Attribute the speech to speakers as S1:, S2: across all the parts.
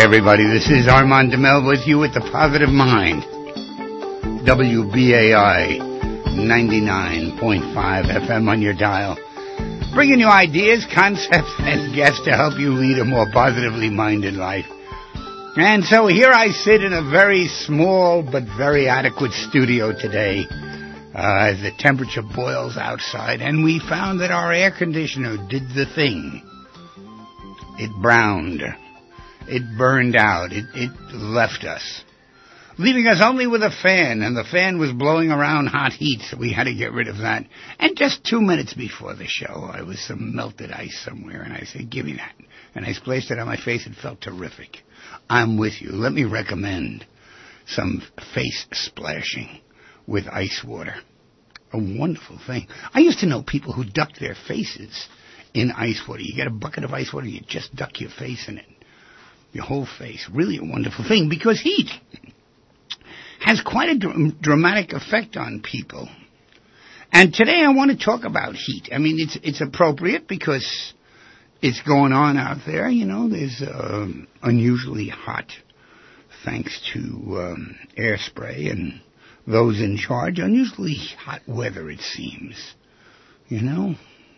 S1: everybody. This is Armand DeMel with you at the Positive Mind. WBAI 99.5 FM on your dial. Bringing you ideas, concepts, and guests to help you lead a more positively minded life. And so here I sit in a very small but very adequate studio today as the temperature boils outside, and we found that our air conditioner did the thing. It browned. It burned out. It left us, leaving us only with a fan, and the fan was blowing around hot heat, so we had to get rid of that. And just 2 minutes before the show, I was some melted ice somewhere, and I said, give me that. And I splashed it on my face. It felt terrific. I'm with you. Let me recommend some face splashing with ice water. A wonderful thing. I used to know people who ducked their faces in ice water. You get a bucket of ice water, you just duck your face in it. Your whole face. Really a wonderful thing, because heat has quite a dramatic effect on people. And today I want to talk about heat. I mean, it's appropriate because it's going on out there. You know, there's unusually hot, thanks to air spray and those in charge. Unusually hot weather, it seems. You know?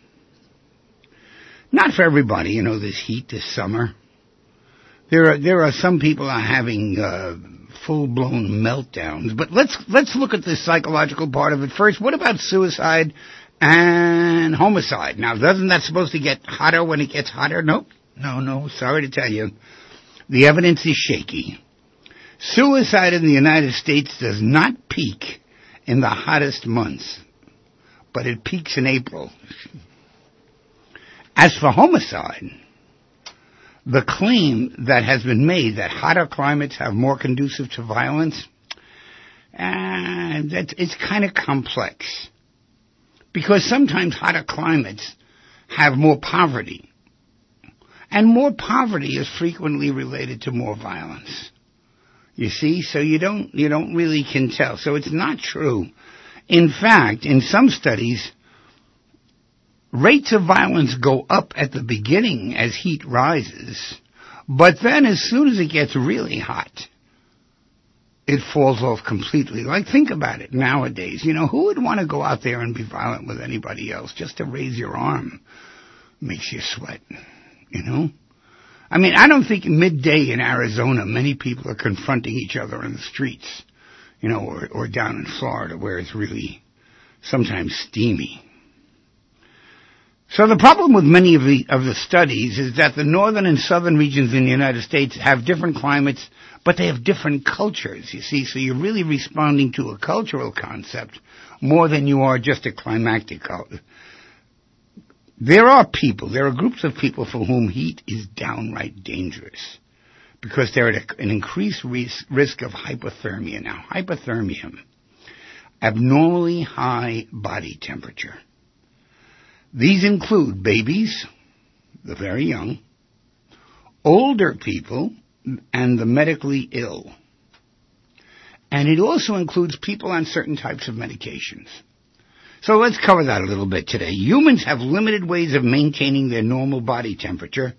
S1: Not for everybody, you know, this heat this summer. There are some people are having full-blown meltdowns. But let's look at the psychological part of it first. What about suicide and homicide? Now, doesn't that supposed to get hotter when it gets hotter? Nope. No, sorry to tell you. The evidence is shaky. Suicide in the United States does not peak in the hottest months, but it peaks in April. As for homicide, the claim that has been made that hotter climates have more conducive to violence, it's kind of complex. Because sometimes hotter climates have more poverty. And more poverty is frequently related to more violence. You see, so you don't really can tell. So it's not true. In fact, in some studies, rates of violence go up at the beginning as heat rises, but then as soon as it gets really hot, it falls off completely. Like, think about it nowadays. You know, who would want to go out there and be violent with anybody else? Just to raise your arm makes you sweat, you know? I mean, I don't think midday in Arizona many people are confronting each other in the streets, you know, or down in Florida where it's really sometimes steamy. So the problem with many of the studies is that the northern and southern regions in the United States have different climates, but they have different cultures, you see. So you're really responding to a cultural concept more than you are just a climatic culture. There are groups of people for whom heat is downright dangerous because they're at an increased risk of hypothermia. Now, hypothermia, abnormally high body temperature. These include babies, the very young, older people, and the medically ill. And it also includes people on certain types of medications. So let's cover that a little bit today. Humans have limited ways of maintaining their normal body temperature.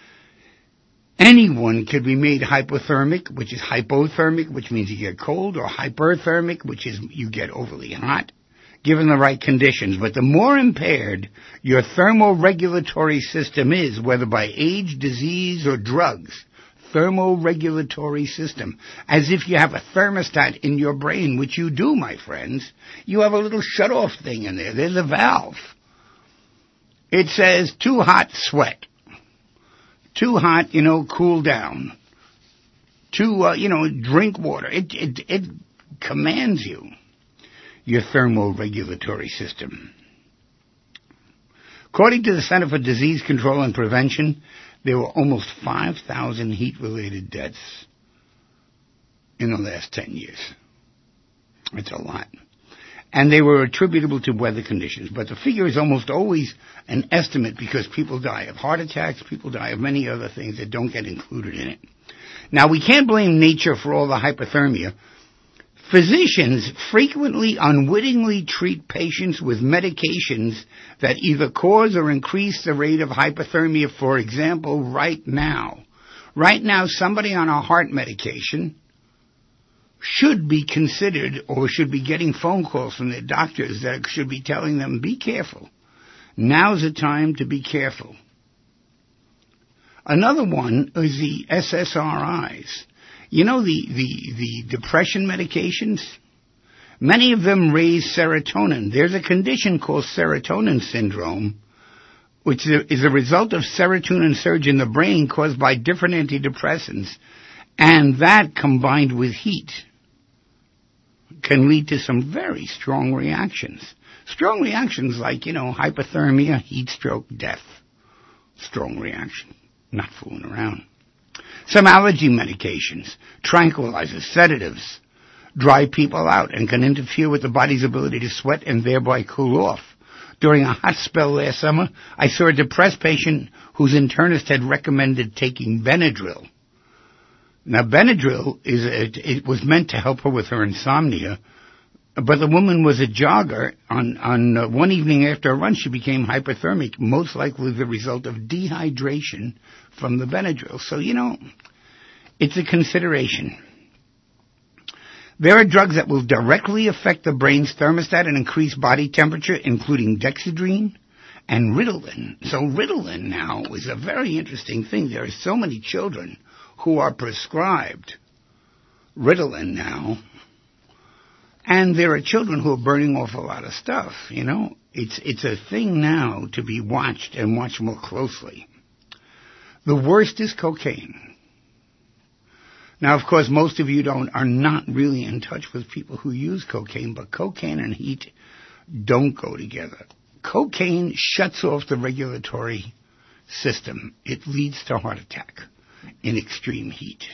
S1: Anyone could be made hypothermic, which is hypothermic, which means you get cold, or hyperthermic, which is you get overly hot, given the right conditions. But the more impaired your thermoregulatory system is, whether by age, disease, or drugs, thermoregulatory system, as if you have a thermostat in your brain, which you do, my friends. You have a little shut-off thing in there. There's a valve. It says, too hot, sweat. Too hot, cool down. Too, drink water. It commands you, your thermoregulatory system. According to the Center for Disease Control and Prevention, there were almost 5,000 heat-related deaths in the last 10 years. It's a lot. And they were attributable to weather conditions. But the figure is almost always an estimate because people die of heart attacks, people die of many other things that don't get included in it. Now, we can't blame nature for all the hypothermia. Physicians frequently unwittingly treat patients with medications that either cause or increase the rate of hypothermia. For example, right now, Right now, somebody on a heart medication should be considered or should be getting phone calls from their doctors that should be telling them, be careful. Now's the time to be careful. Another one is the SSRIs. You know the depression medications? Many of them raise serotonin. There's a condition called serotonin syndrome, which is a result of serotonin surge in the brain caused by different antidepressants, and that combined with heat can lead to some very strong reactions. Strong reactions like, hypothermia, heat stroke, death. Strong reaction. Not fooling around. Some allergy medications, tranquilizers, sedatives, dry people out and can interfere with the body's ability to sweat and thereby cool off. During a hot spell last summer, I saw a depressed patient whose internist had recommended taking Benadryl. Now, Benadryl it was meant to help her with her insomnia, but the woman was a jogger. On one evening after a run, she became hypothermic, most likely the result of dehydration from the Benadryl. So, it's a consideration. There are drugs that will directly affect the brain's thermostat and increase body temperature, including dexedrine and Ritalin. So Ritalin now is a very interesting thing. There are so many children who are prescribed Ritalin now, and there are children who are burning off a lot of stuff, It's a thing now to be watched and watched more closely. The worst is cocaine. Now, of course, most of you are not really in touch with people who use cocaine, but cocaine and heat don't go together. Cocaine shuts off the regulatory system. It leads to heart attack in extreme heat.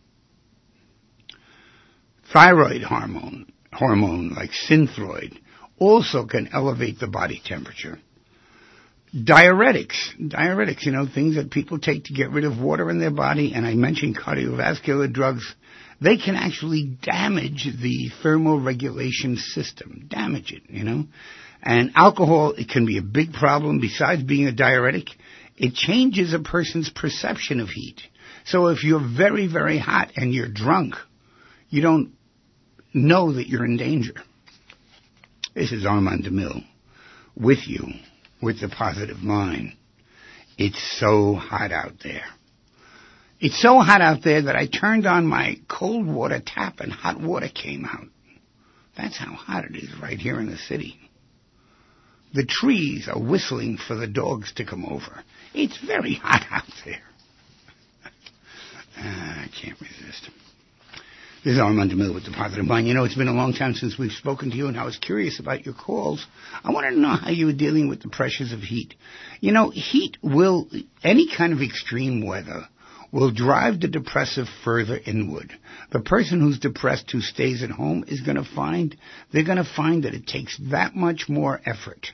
S1: Thyroid hormone like Synthroid, also can elevate the body temperature. Diuretics, things that people take to get rid of water in their body, and I mentioned cardiovascular drugs, they can actually damage the thermoregulation system, damage it, And alcohol, it can be a big problem. Besides being a diuretic, it changes a person's perception of heat. So if you're very, very hot and you're drunk, you don't know that you're in danger. This is Armand DeMille with you, with the positive mind. It's so hot out there. It's so hot out there that I turned on my cold water tap and hot water came out. That's how hot it is right here in the city. The trees are whistling for the dogs to come over. It's very hot out there. I can't resist. This is Armand DeMille with the Positive Mind. It's been a long time since we've spoken to you, and I was curious about your calls. I wanted to know how you were dealing with the pressures of heat. Heat will, any kind of extreme weather, will drive the depressive further inward. The person who's depressed who stays at home is going to find that it takes that much more effort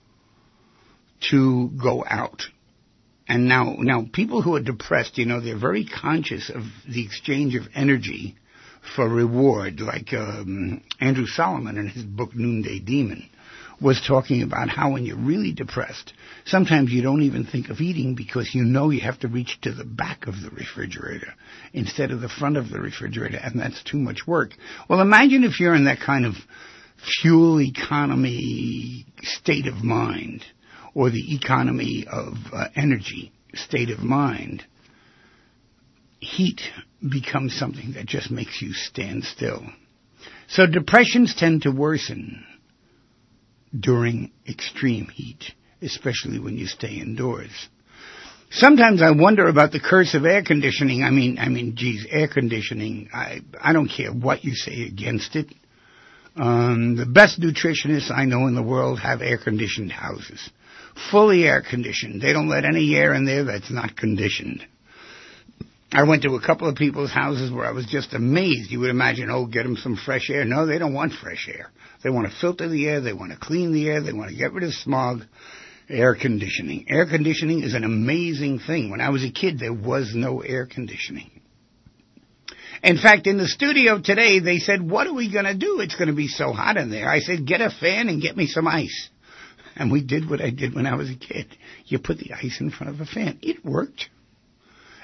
S1: to go out. And now people who are depressed, they're very conscious of the exchange of energy for reward, like Andrew Solomon in his book Noonday Demon was talking about how when you're really depressed, sometimes you don't even think of eating because you have to reach to the back of the refrigerator instead of the front of the refrigerator, and that's too much work. Well, imagine if you're in that kind of fuel economy state of mind, or the economy of energy state of mind. Heat becomes something that just makes you stand still. So depressions tend to worsen during extreme heat, especially when you stay indoors. Sometimes I wonder about the curse of air conditioning. Air conditioning, I don't care what you say against it. The best nutritionists I know in the world have air-conditioned houses. Fully air-conditioned. They don't let any air in there that's not conditioned. I went to a couple of people's houses where I was just amazed. You would imagine, get them some fresh air. No, they don't want fresh air. They want to filter the air. They want to clean the air. They want to get rid of smog. Air conditioning. Air conditioning is an amazing thing. When I was a kid, there was no air conditioning. In fact, in the studio today, they said, what are we going to do? It's going to be so hot in there. I said, get a fan and get me some ice. And we did what I did when I was a kid. You put the ice in front of a fan. It worked.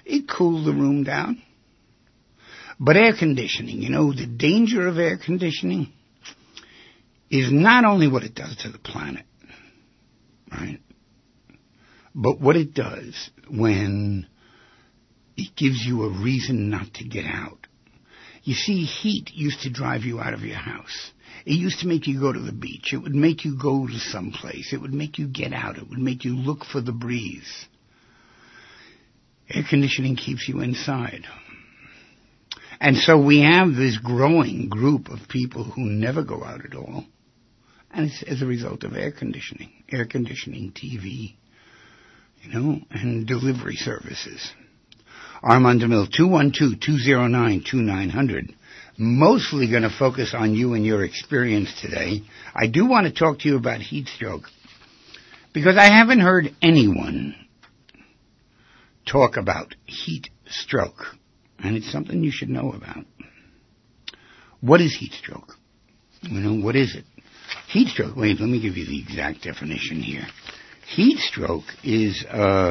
S1: It cooled the room down. But air conditioning, the danger of air conditioning is not only what it does to the planet, right? But what it does when it gives you a reason not to get out. You see, heat used to drive you out of your house. It used to make you go to the beach. It would make you go to someplace. It would make you get out. It would make you look for the breeze. Air conditioning keeps you inside. And so we have this growing group of people who never go out at all. And it's as a result of air conditioning, TV, and delivery services. Armand DeMille, 212-209-2900. Mostly going to focus on you and your experience today. I do want to talk to you about heat stroke, because I haven't heard anyone talk about heat stroke, and it's something you should know about. What is heat stroke? What is it? Heat stroke, wait, let me give you the exact definition here. Heat stroke is,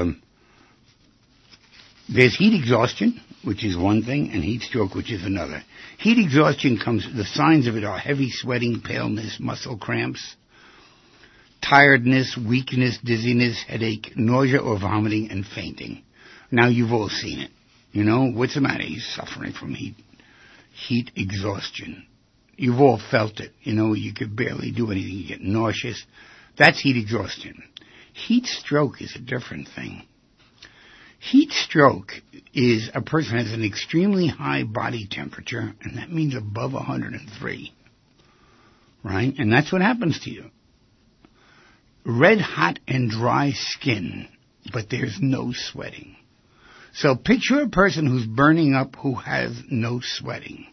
S1: there's heat exhaustion, which is one thing, and heat stroke, which is another. Heat exhaustion the signs of it are heavy sweating, paleness, muscle cramps, tiredness, weakness, dizziness, headache, nausea or vomiting, and fainting. Now, you've all seen it. What's the matter? He's suffering from heat exhaustion. You've all felt it. You could barely do anything. You get nauseous. That's heat exhaustion. Heat stroke is a different thing. Heat stroke is a person has an extremely high body temperature, and that means above 103, right? And that's what happens to you. Red hot and dry skin, but there's no sweating. So picture a person who's burning up who has no sweating.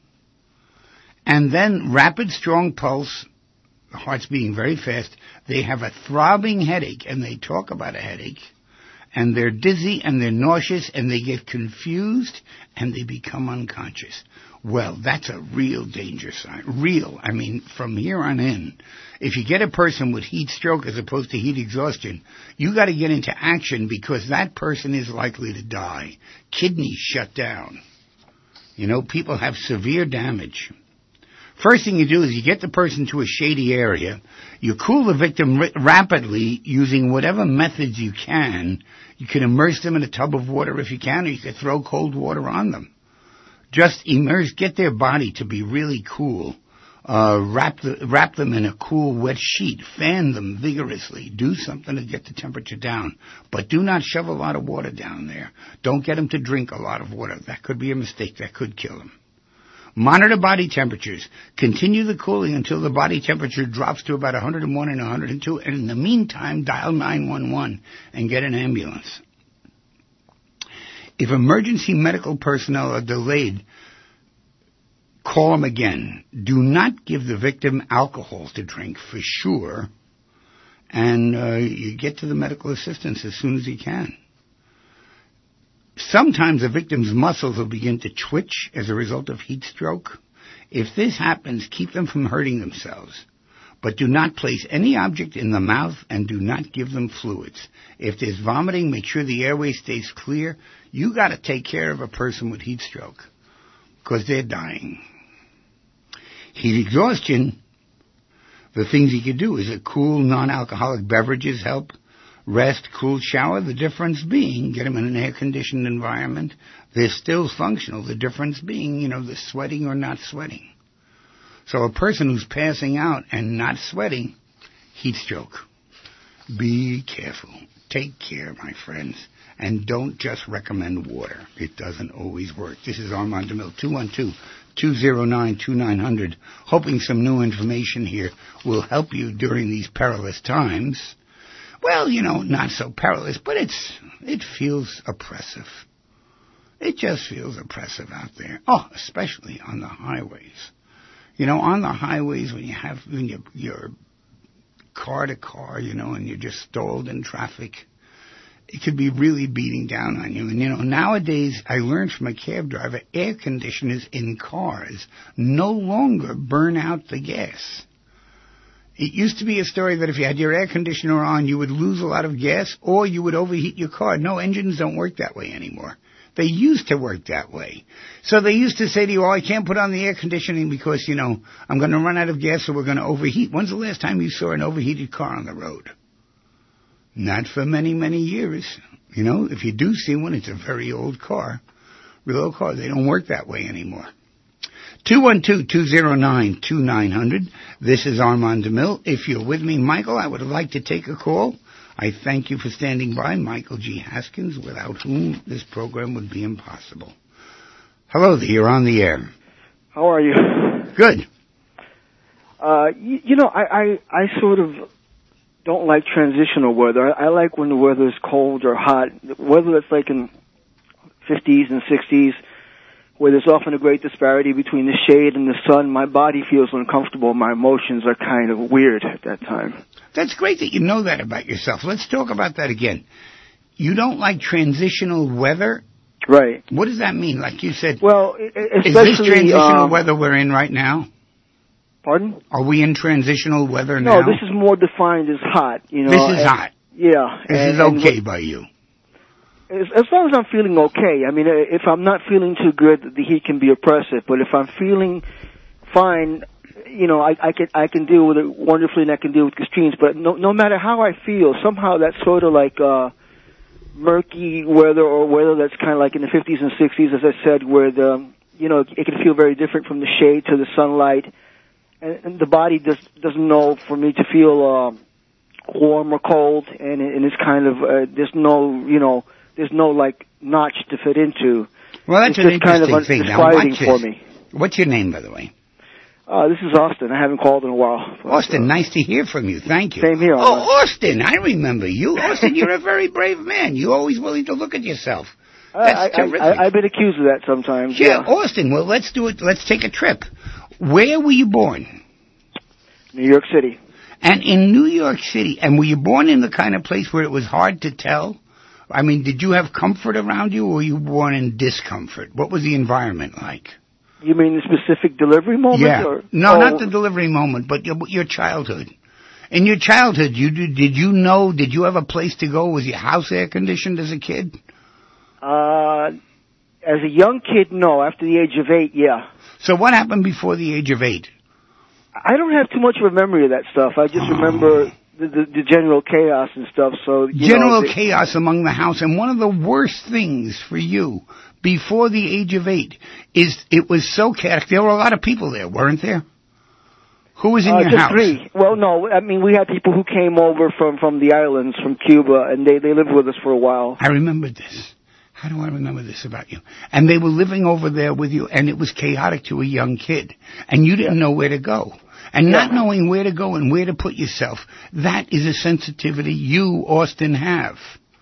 S1: And then rapid, strong pulse, the heart's beating very fast. They have a throbbing headache, and they talk about a headache. And they're dizzy, and they're nauseous, and they get confused, and they become unconscious. Well, that's a real danger sign. Real. I mean, from here on in, if you get a person with heat stroke as opposed to heat exhaustion, you got to get into action, because that person is likely to die. Kidneys shut down. People have severe damage. First thing you do is you get the person to a shady area. You cool the victim rapidly using whatever methods you can. You can immerse them in a tub of water if you can, or you can throw cold water on them. Just immerse, get their body to be really cool. Wrap them in a cool, wet sheet. Fan them vigorously. Do something to get the temperature down. But do not shove a lot of water down there. Don't get them to drink a lot of water. That could be a mistake. That could kill them. Monitor body temperatures. Continue the cooling until the body temperature drops to about 101 and 102. And in the meantime, dial 911 and get an ambulance. If emergency medical personnel are delayed, call them again. Do not give the victim alcohol to drink for sure. And you get to the medical assistance as soon as you can. Sometimes the victim's muscles will begin to twitch as a result of heat stroke. If this happens, keep them from hurting themselves. But do not place any object in the mouth and do not give them fluids. If there's vomiting, make sure the airway stays clear. You got to take care of a person with heat stroke because they're dying. Heat exhaustion, the things you can do is a cool non-alcoholic beverages help. Rest, cool shower, the difference being, get them in an air-conditioned environment. They're still functional. The difference being, the sweating or not sweating. So a person who's passing out and not sweating, heat stroke. Be careful. Take care, my friends. And don't just recommend water. It doesn't always work. This is Armand DeMille, 212-209-2900. Hoping some new information here will help you during these perilous times. Well, not so perilous, but it feels oppressive. It just feels oppressive out there. Oh, especially on the highways. On the highways when you're car to car, and you're just stalled in traffic, it could be really beating down on you. And, nowadays I learned from a cab driver, air conditioners in cars no longer burn out the gas. It used to be a story that if you had your air conditioner on, you would lose a lot of gas or you would overheat your car. No, engines don't work that way anymore. They used to work that way. So they used to say to you, oh, I can't put on the air conditioning because, I'm going to run out of gas or we're going to overheat. When's the last time you saw an overheated car on the road? Not for many, many years. If you do see one, it's a very old car. Real old car. They don't work that way anymore. 212-209-2900. This is Armand DeMille. If you're with me, Michael, I would like to take a call. I thank you for standing by. Michael G. Haskins, without whom this program would be impossible. Hello there. You're on the air.
S2: How are you?
S1: Good.
S2: I sort of don't like transitional weather. I like when the weather is cold or hot. Whether it's like in 50s and 60s, where there's often a great disparity between the shade and the sun, my body feels uncomfortable. My emotions are kind of weird at that time.
S1: That's great that you know that about yourself. Let's talk about that again. You don't like transitional weather?
S2: Right.
S1: What does that mean? Like you said,
S2: well, especially,
S1: is this transitional weather we're in right now?
S2: Pardon?
S1: Are we in transitional weather now?
S2: No, this is more defined as hot.
S1: This is hot.
S2: Yeah.
S1: This is okay by you.
S2: As long as I'm feeling okay. I mean, if I'm not feeling too good, the heat can be oppressive. But if I'm feeling fine, I can deal with it wonderfully, and I can deal with extremes. But no matter how I feel, somehow that's sort of like murky weather, or weather that's kind of like in the 50s and 60s, as I said, where it can feel very different from the shade to the sunlight, and the body doesn't know for me to feel warm or cold, and it's kind of there's no like notch to fit into.
S1: Well, that's
S2: it's
S1: an interesting
S2: kind of
S1: thing.
S2: Now, for me.
S1: What's your name, by the way?
S2: This is Austin. I haven't called in a while.
S1: Austin, nice to hear from you. Thank you.
S2: Same here.
S1: Oh, Austin, I remember you. Austin, you're a very brave man. You're always willing to look at yourself. That's terrific.
S2: I've been accused of that sometimes.
S1: Yeah, Austin, well, let's do it. Let's take a trip. Where were you born?
S2: New York City.
S1: And in New York City, and were you born in the kind of place where it was hard to tell? I mean, did you have comfort around you, or were you born in discomfort? What was the environment like?
S2: You mean the specific delivery moment?
S1: Yeah. Not the delivery moment, but your childhood. In your childhood, did you have a place to go? Was your house air conditioned as a kid?
S2: As a young kid, no. After the age of 8, yeah.
S1: So what happened before the age of 8?
S2: I don't have too much of a memory of that stuff. I just remember the general chaos and stuff. So chaos
S1: among the house. And one of the worst things for you before the age of 8 is it was so chaotic. There were a lot of people there, weren't there? Who was in your
S2: just
S1: house?
S2: 3. Well, no. I mean, we had people who came over from the islands, from Cuba, and they lived with us for a while.
S1: I remember this. How do I remember this about you? And they were living over there with you, and it was chaotic to a young kid. And you didn't know where to go. And not knowing where to go and where to put yourself, that is a sensitivity you, Austin, have.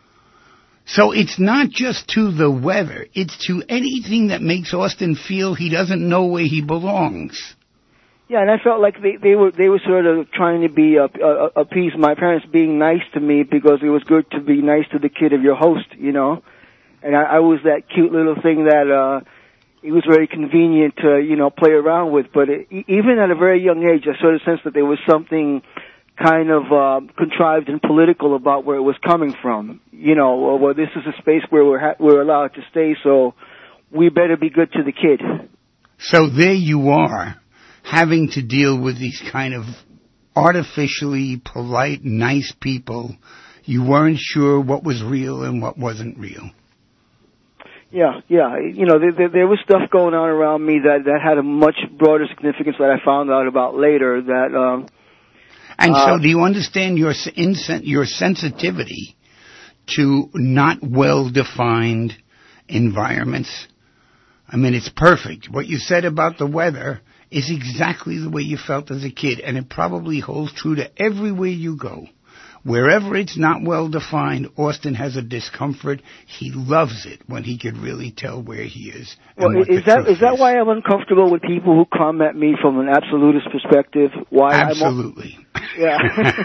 S1: So it's not just to the weather. It's to anything that makes Austin feel he doesn't know where he belongs.
S2: Yeah, and I felt like they were sort of trying to be appease my parents, being nice to me because it was good to be nice to the kid of your host, And I was that cute little thing that it was very convenient to, play around with. But even at a very young age, I sort of sensed that there was something kind of contrived and political about where it was coming from. Well, this is a space where we're allowed to stay, so we better be good to the kid.
S1: So there you are, having to deal with these kind of artificially polite, nice people. You weren't sure what was real and what wasn't real.
S2: Yeah. There was stuff going on around me that had a much broader significance that I found out about later. And
S1: so, do you understand your sensitivity to not well-defined environments? I mean, it's perfect. What you said about the weather is exactly the way you felt as a kid, and it probably holds true to everywhere you go. Wherever it's not well defined, Austin has a discomfort. He loves it when he can really tell where he is.
S2: Well, is that why I'm uncomfortable with people who come at me from an absolutist perspective?
S1: Absolutely.
S2: Yeah.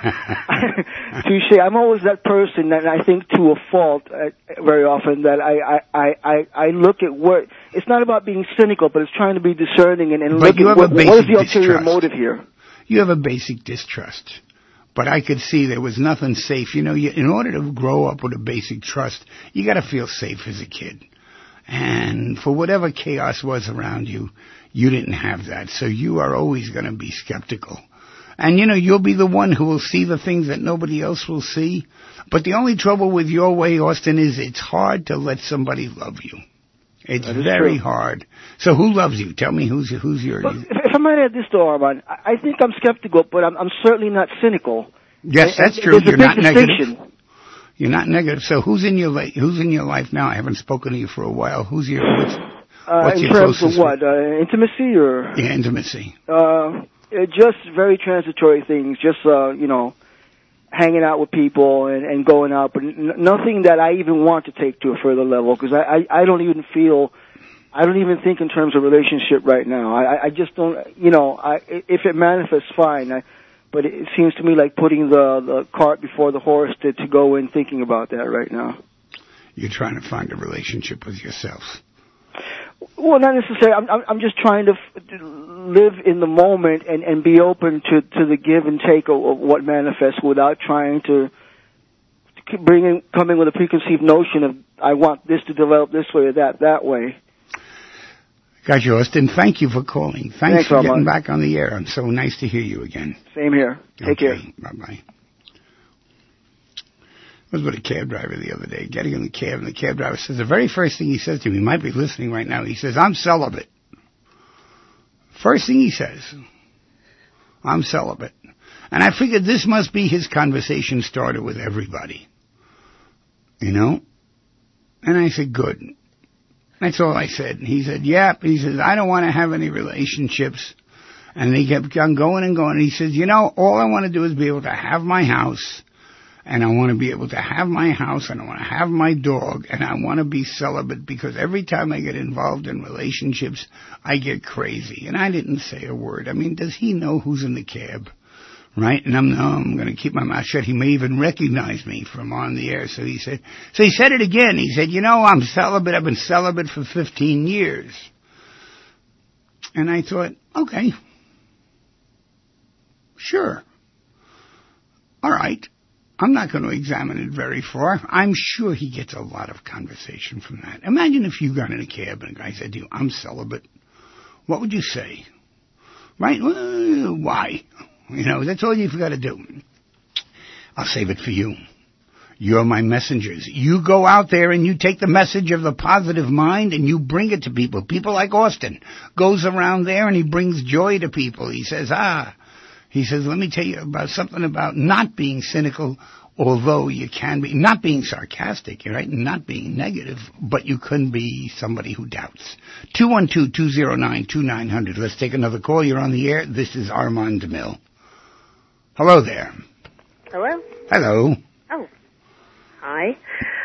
S2: Touché. I'm always that person that I think to a fault very often that I look at what it's not about being cynical, but it's trying to be discerning and look at what is the ulterior motive here.
S1: You have a basic distrust. But I could see there was nothing safe. In order to grow up with a basic trust, you got to feel safe as a kid. And for whatever chaos was around you, you didn't have that. So you are always going to be skeptical. And, you'll be the one who will see the things that nobody else will see. But the only trouble with your way, Austin, is it's hard to let somebody love you. It's very hard. So who loves you? Tell me who's your...
S2: But if I might add this, though, Armand, I think I'm skeptical, but I'm certainly not cynical.
S1: Yes, that's true.
S2: You're not negative.
S1: You're not negative. So who's in your life now? I haven't spoken to you for a while. What's your
S2: in terms of what? Intimacy or?
S1: Yeah, intimacy.
S2: Just very transitory things. Just hanging out with people and going out, but nothing that I even want to take to a further level, because I don't even think in terms of relationship right now. I just don't, if it manifests, fine. But it seems to me like putting the cart before the horse to go in thinking about that right now.
S1: You're trying to find a relationship with yourself.
S2: Well, not necessarily. I'm just trying to live in the moment and be open to the give and take of what manifests, without trying to coming with a preconceived notion of I want this to develop this way or that way.
S1: Got you, Austin. Thank you for calling. Thanks for getting back on the air. So nice to hear you again.
S2: Same here. Take care.
S1: Bye-bye. I was with a cab driver the other day, getting in the cab, and the cab driver says, the very first thing he says to me, he might be listening right now, he says, I'm celibate. First thing he says, I'm celibate. And I figured this must be his conversation starter with everybody. And I said, good. That's all I said. And he said, yep. He says, I don't want to have any relationships. And he kept on going and going. And he says, all I want to do is be able to have my house. And I want to be able to have my house, and I want to have my dog, and I want to be celibate, because every time I get involved in relationships, I get crazy. And I didn't say a word. I mean, does he know who's in the cab? Right? And I'm going to keep my mouth shut. He may even recognize me from on the air. So he said it again. He said, I'm celibate. I've been celibate for 15 years. And I thought, okay. Sure. All right. I'm not going to examine it very far. I'm sure he gets a lot of conversation from that. Imagine if you got in a cab and a guy said to you, I'm celibate. What would you say? Right? Well, why? That's all you've got to do. I'll save it for you. You're my messengers. You go out there and you take the message of the positive mind and you bring it to people. People like Austin goes around there and he brings joy to people. He says, let me tell you about something about not being cynical, although you can be, not being sarcastic, right, not being negative, but you can be somebody who doubts. 212-209-2900. Let's take another call. You're on the air. This is Armand DeMille. Hello there.
S3: Hello?
S1: Hello.
S3: Oh. Hi.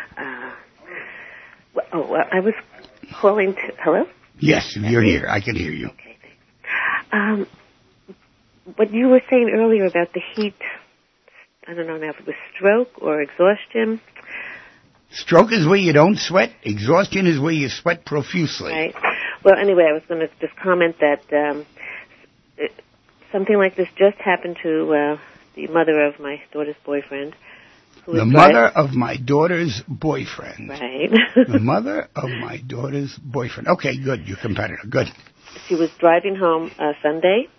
S3: I was calling to... Hello?
S1: Yes, you're here. I can hear you.
S3: Okay, thanks. What you were saying earlier about the heat, I don't know now if it was stroke or exhaustion.
S1: Stroke is where you don't sweat. Exhaustion is where you sweat profusely.
S3: Right. Well, anyway, I was going to just comment that something like this just happened to the mother of my daughter's boyfriend.
S1: The mother of my daughter's boyfriend.
S3: Right.
S1: The mother of my daughter's boyfriend. Okay, good. Your competitor. Good.
S3: She was driving home Sunday.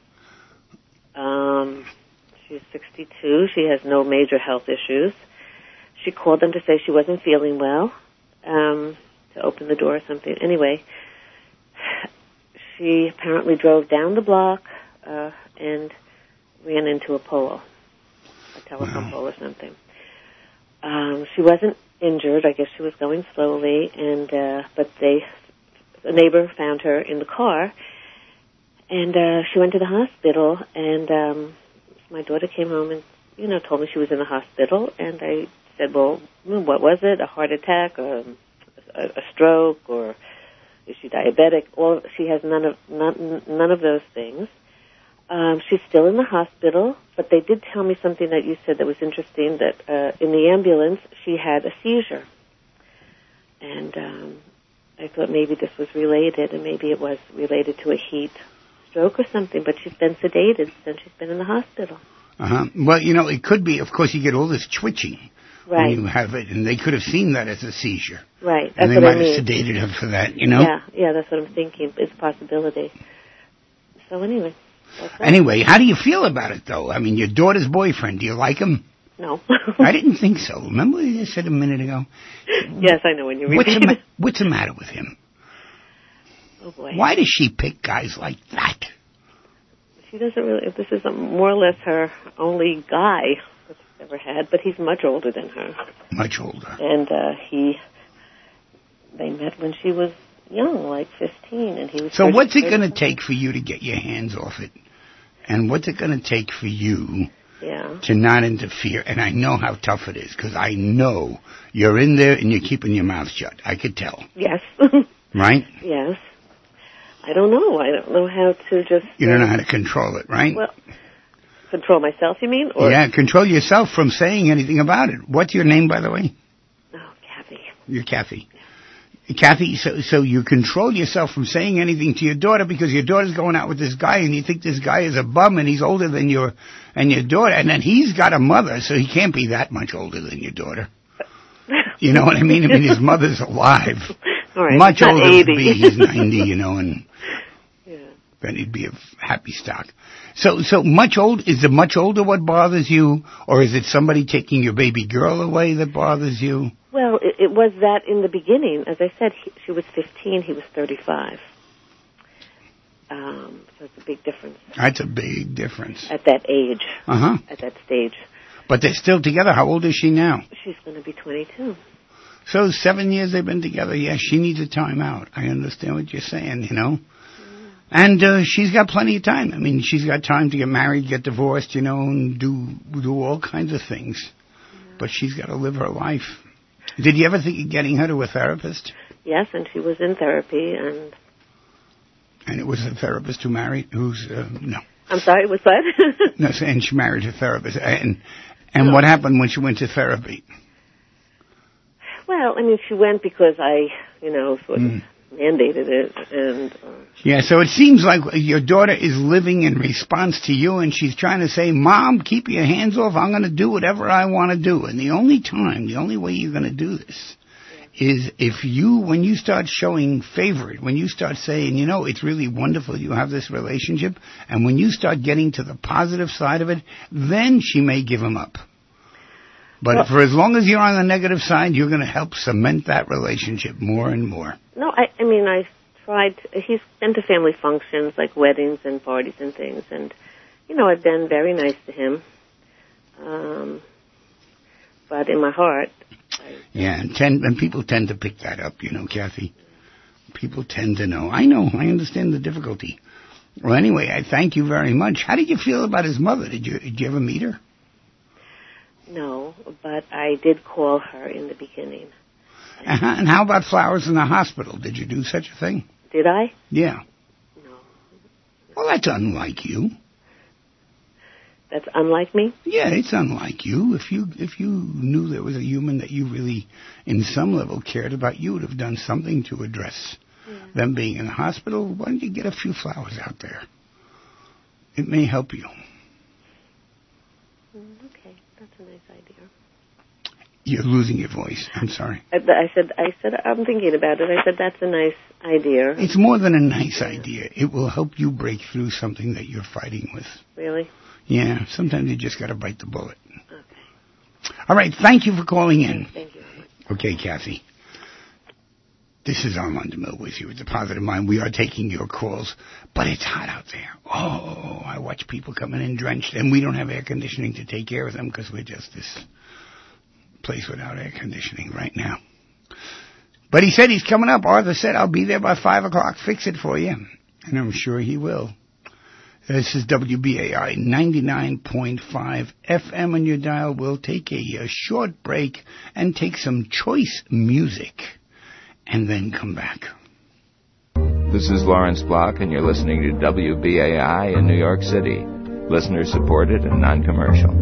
S3: She's 62. She has no major health issues. She called them to say she wasn't feeling well, to open the door or something. Anyway, she apparently drove down the block and ran into a pole, a telephone pole or something. She wasn't injured. I guess she was going slowly, but a neighbor found her in the car. And she went to the hospital, and my daughter came home and, told me she was in the hospital. And I said, well, what was it? A heart attack, or a stroke, or is she diabetic? She has none of those things. She's still in the hospital, but they did tell me something that you said that was interesting, that in the ambulance she had a seizure. And I thought maybe this was related, and maybe it was related to a heat stroke or something, but she's been sedated since she's been in the hospital.
S1: Well, it could be, of course, you get all this twitching
S3: Right.
S1: When you have it, and they could have seen that as a seizure.
S3: Right.
S1: And
S3: That's
S1: they
S3: what
S1: might
S3: I
S1: have
S3: mean.
S1: sedated her for that, you know?
S3: Yeah, that's what I'm thinking. It's a possibility. So anyway. That's it.
S1: Anyway, how do you feel about it, though? I mean, your daughter's boyfriend, do you like him?
S3: No.
S1: I didn't think so. Remember what you said a minute ago?
S3: Yes, I know when you repeat it.
S1: What's the matter with him?
S3: Oh, boy.
S1: Why does she pick guys like that?
S3: She doesn't really... This is more or less her only guy that she's ever had, but he's much older than her.
S1: Much older.
S3: And they met when she was young, like 15, and he was...
S1: So what's it going to take for you to get your hands off it? And what's it going to take for you to not interfere? And I know how tough it is, because I know you're in there and you're keeping your mouth shut. I could tell.
S3: Yes.
S1: Right?
S3: Yes. I don't know. I don't know how to just...
S1: You don't know how to control it, right?
S3: Well, control myself, you mean? Or...
S1: Yeah, control yourself from saying anything about it. What's your name, by the way?
S3: Oh, Kathy.
S1: You're Kathy. Kathy, so you control yourself from saying anything to your daughter because your daughter's going out with this guy and you think this guy is a bum and he's older than your daughter, and then he's got a mother, so he can't be that much older than your daughter. You know what I mean? I mean, his mother's alive.
S3: All right.
S1: Much older than
S3: 80.
S1: me. He's 90, you know, and then he'd be a happy stock. So is the much older what bothers you, or is it somebody taking your baby girl away that bothers you?
S3: Well, it was that in the beginning. As I said, she was 15, he was 35. So it's a big difference.
S1: That's a big difference.
S3: At that age.
S1: Uh-huh.
S3: At that stage.
S1: But they're still together. How old is she now?
S3: She's going to be 22.
S1: So 7 years they've been together. Yes, she needs a time out. I understand what you're saying, you know. And she's got plenty of time. I mean, she's got time to get married, get divorced, you know, and do all kinds of things. But she's got to live her life. Did you ever think of getting her to a therapist?
S3: Yes, and she was in therapy, and...
S1: And it was a therapist who's, no.
S3: I'm sorry, what's that?
S1: No, and she married a therapist. And what happened when she went to therapy?
S3: Well, I mean, she went because I, sort of mandated it, and...
S1: Yeah, so it seems like your daughter is living in response to you, and she's trying to say, Mom, keep your hands off, I'm going to do whatever I want to do. And the only way you're going to do this is when you start showing favor, when you start saying, it's really wonderful you have this relationship, and when you start getting to the positive side of it, then she may give him up. But for as long as you're on the negative side, you're going to help cement that relationship more and more.
S3: No, I tried. He's been to family functions like weddings and parties and things, and I've been very nice to him. But in my heart,
S1: and people tend to pick that up, Kathy. People tend to know. I understand the difficulty. Well, anyway, I thank you very much. How did you feel about his mother? Did you ever meet her?
S3: No, but I did call her in the beginning.
S1: And how about flowers in the hospital? Did you do such a thing?
S3: Did I?
S1: Yeah.
S3: No.
S1: Well, that's unlike you.
S3: That's unlike me?
S1: Yeah, it's unlike you. If you knew there was a human that you really, in some level, cared about, you would have done something to address them being in the hospital. Why don't you get a few flowers out there? It may help you.
S3: Okay, that's a nice idea.
S1: You're losing your voice. I'm sorry.
S3: I said, I'm thinking about it. I said, that's a nice idea.
S1: It's more than a nice idea. It will help you break through something that you're fighting with.
S3: Really?
S1: Yeah, sometimes you just got to bite the bullet.
S3: Okay.
S1: All right, thank you for calling in.
S3: Thank you.
S1: Okay, Kathy. This is Armand DeMille with you. It's a Positive Mind. We are taking your calls, but it's hot out there. Oh, I watch people coming in drenched, and we don't have air conditioning to take care of them because we're just this place without air conditioning right now. But he said he's coming up. Arthur said, I'll be there by 5 o'clock. Fix it for you. And I'm sure he will. This is WBAI 99.5 FM on your dial. We'll take a short break and take some choice music and then come back.
S4: This is Lawrence Block, and you're listening to WBAI in New York City. Listener-supported and non-commercial.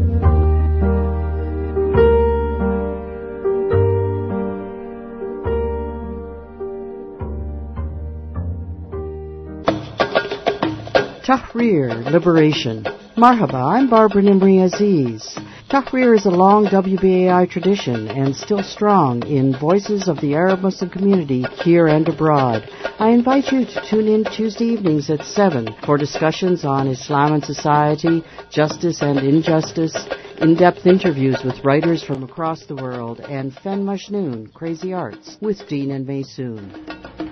S5: Tahrir, liberation. Marhaba, I'm Barbara Nimri Aziz. Tahrir is a long WBAI tradition and still strong in voices of the Arab Muslim community here and abroad. I invite you to tune in Tuesday evenings at 7 for discussions on Islam and society, justice and injustice, in-depth interviews with writers from across the world, and Fen Majnoon, Crazy Arts, with Dean and Maysoon.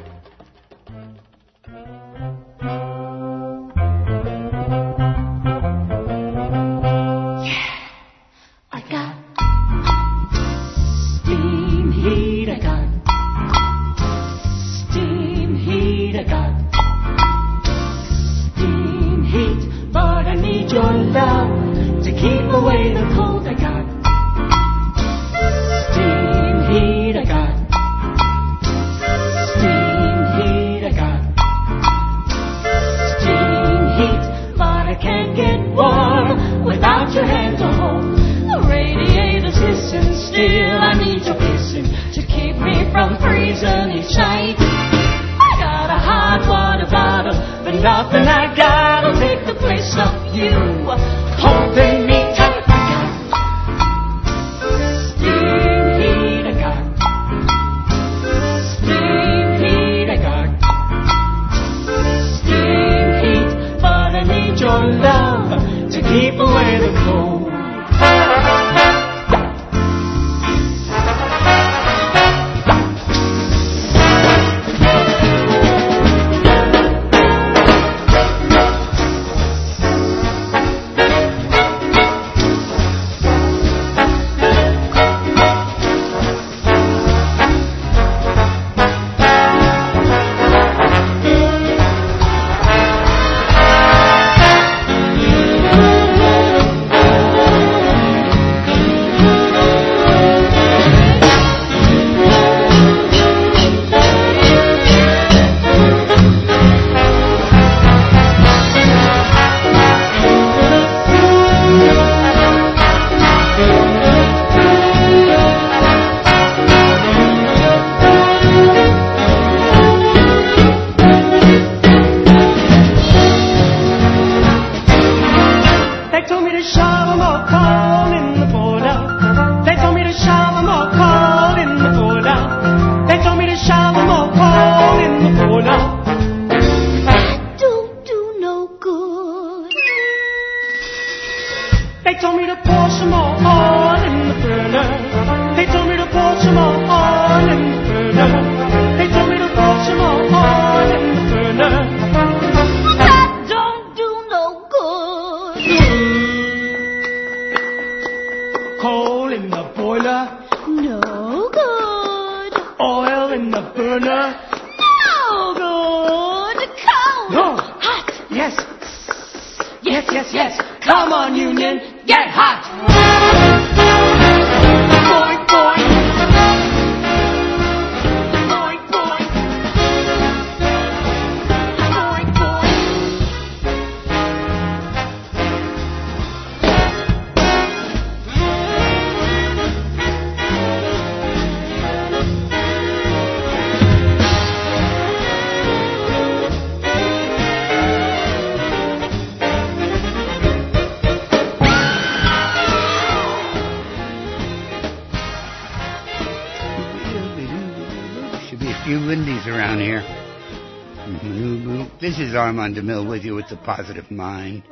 S1: This is Armand DeMille with you with the Positive Mind.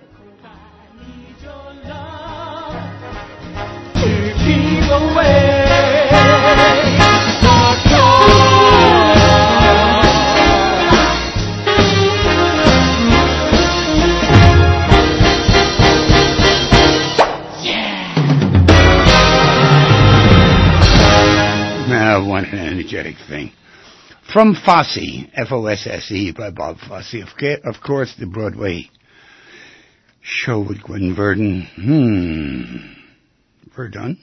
S1: What an energetic thing. From Fosse, F-O-S-S-E, by Bob Fosse. Of course, the Broadway show with Gwen Verdon. Verdun?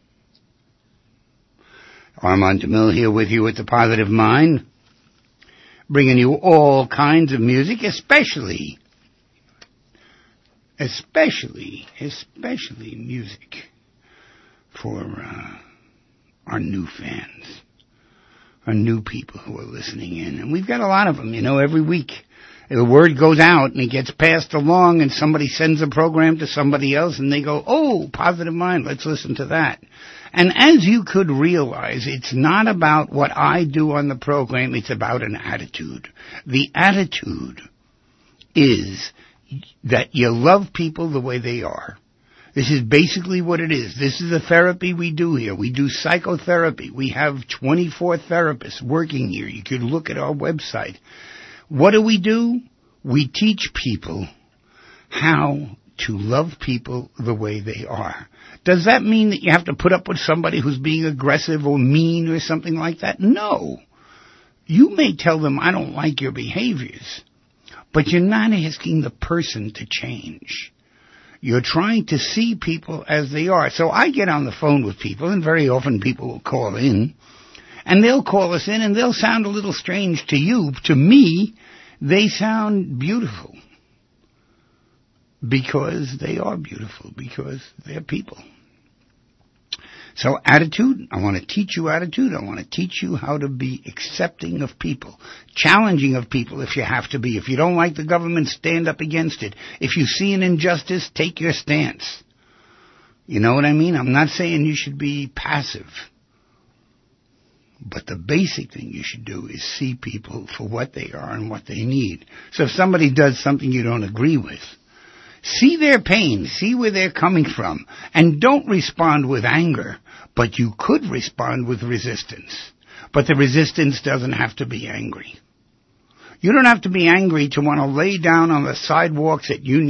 S1: Armand DeMille here with you with the Positive Mind, bringing you all kinds of music, especially music for our new fans, our new people who are listening in. And we've got a lot of them, every week. The word goes out and it gets passed along, and somebody sends a program to somebody else and they go, oh, Positive Mind, let's listen to that. And as you could realize, it's not about what I do on the program, it's about an attitude. The attitude is that you love people the way they are. This is basically what it is. This is the therapy we do here. We do psychotherapy. We have 24 therapists working here. You could look at our website. What do? We teach people how to love people the way they are. Does that mean that you have to put up with somebody who's being aggressive or mean or something like that? No. You may tell them, I don't like your behaviors, but you're not asking the person to change. You're trying to see people as they are. So I get on the phone with people, and very often people will call in, and they'll call us in, and they'll sound a little strange to you. To me, they sound beautiful. Because they are beautiful, because they're people. So attitude, I want to teach you attitude. I want to teach you how to be accepting of people, challenging of people if you have to be. If you don't like the government, stand up against it. If you see an injustice, take your stance. You know what I mean? I'm not saying you should be passive. But the basic thing you should do is see people for what they are and what they need. So if somebody does something you don't agree with, see their pain, see where they're coming from, and don't respond with anger, but you could respond with resistance. But the resistance doesn't have to be angry. You don't have to be angry to want to lay down on the sidewalks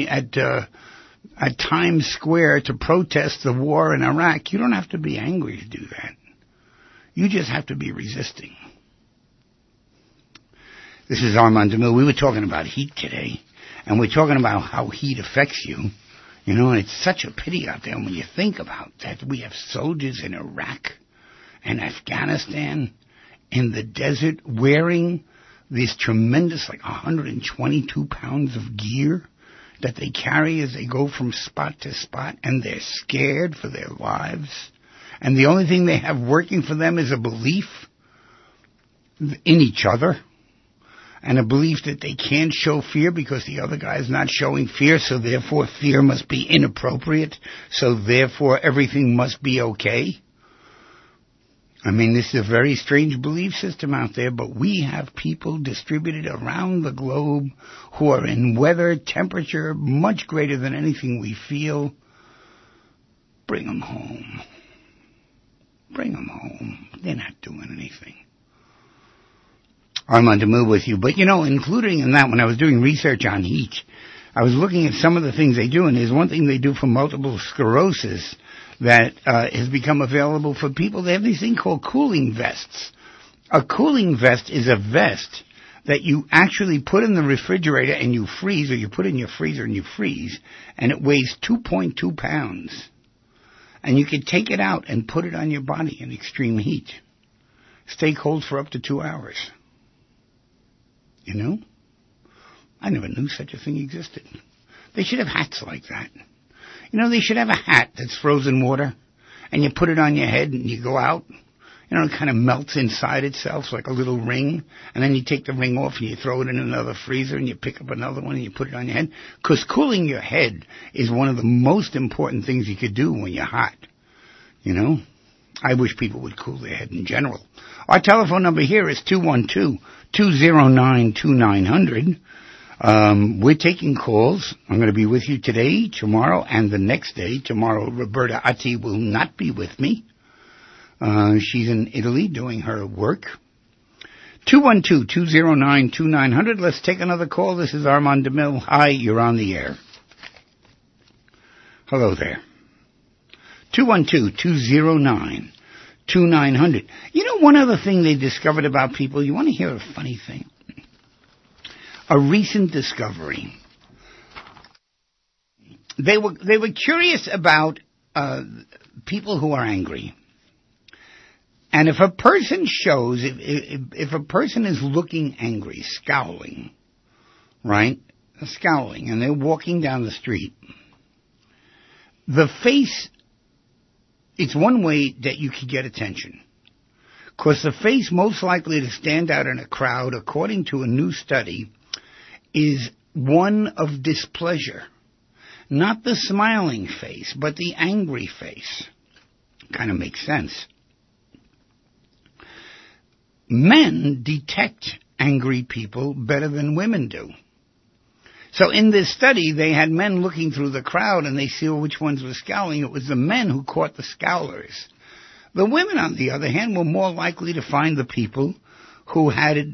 S1: at Times Square to protest the war in Iraq. You don't have to be angry to do that. You just have to be resisting. This is Armand DeMille. We were talking about heat today. And we're talking about how heat affects you, you know, and it's such a pity out there when you think about that. We have soldiers in Iraq and Afghanistan in the desert wearing this tremendous, like 122 pounds of gear that they carry as they go from spot to spot, and they're scared for their lives. And the only thing they have working for them is a belief in each other. And a belief that they can't show fear because the other guy is not showing fear, so therefore fear must be inappropriate, so therefore everything must be okay. I mean, this is a very strange belief system out there, but we have people distributed around the globe who are in weather, temperature much greater than anything we feel. Bring them home. Bring them home. They're not doing anything. Armand DeMille with you. But, you know, including in that, when I was doing research on heat, I was looking at some of the things they do, and there's one thing they do for multiple sclerosis that has become available for people. They have this thing called cooling vests. A cooling vest is a vest that you actually put in the refrigerator and you freeze, or you put in your freezer and you freeze, and it weighs 2.2 pounds. And you can take it out and put it on your body in extreme heat. Stay cold for up to 2 hours. You know? I never knew such a thing existed. They should have hats like that. You know, they should have a hat that's frozen water, and you put it on your head and you go out. You know, it kind of melts inside itself like a little ring, and then you take the ring off and you throw it in another freezer and you pick up another one and you put it on your head. Because cooling your head is one of the most important things you could do when you're hot. You know? I wish people would cool their head in general. Our telephone number here is 212-209-2900. We're taking calls. I'm going to be with you today, tomorrow, and the next day. Tomorrow, Roberta Atti will not be with me. She's in Italy doing her work. 212-209-2900. Let's take another call. This is Armand DeMille. Hi, you're on the air. Hello there. 212-209-2900. You know, one other thing they discovered about people, you want to hear a funny thing? A recent discovery. They were curious about people who are angry. And if a person shows, if a person is looking angry, scowling, right? Scowling, and they're walking down the street, the face, it's one way that you can get attention. Because the face most likely to stand out in a crowd, according to a new study, is one of displeasure. Not the smiling face, but the angry face. Kind of makes sense. Men detect angry people better than women do. So in this study, they had men looking through the crowd, and they saw which ones were scowling. It was the men who caught the scowlers. The women, on the other hand, were more likely to find the people who had